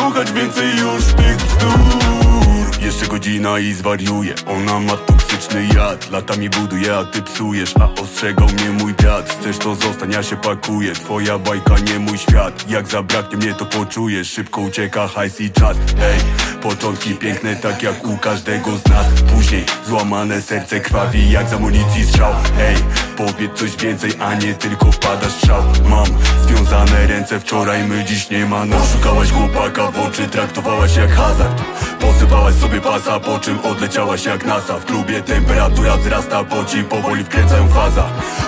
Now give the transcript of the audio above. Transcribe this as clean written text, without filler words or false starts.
słuchać więcej już tych bzdur. Jeszcze godzina i zwariuje. Ona ma toksyczny jad. Latami buduje, a ty psujesz. A ostrzegał mnie mój brat. Chcesz to zostań, ja się pakuję. Twoja bajka, nie mój świat. Jak zabraknie mnie, to poczujesz. Szybko ucieka hajs i czas. Ej, początki piękne, tak jak u każdego z nas. Później złamane serce krwawi jak z amunicji strzał. Ej, powiedz coś więcej, a nie tylko wpadasz w szał. Mam związane ręce, wczoraj my, dziś nie ma nas. Szukałaś chłopaka w oczy, traktowałaś jak hazard. Posypałaś sobie pasa, po czym odleciałaś jak NASA. W klubie temperatura wzrasta, po ci powoli wkręcają faza.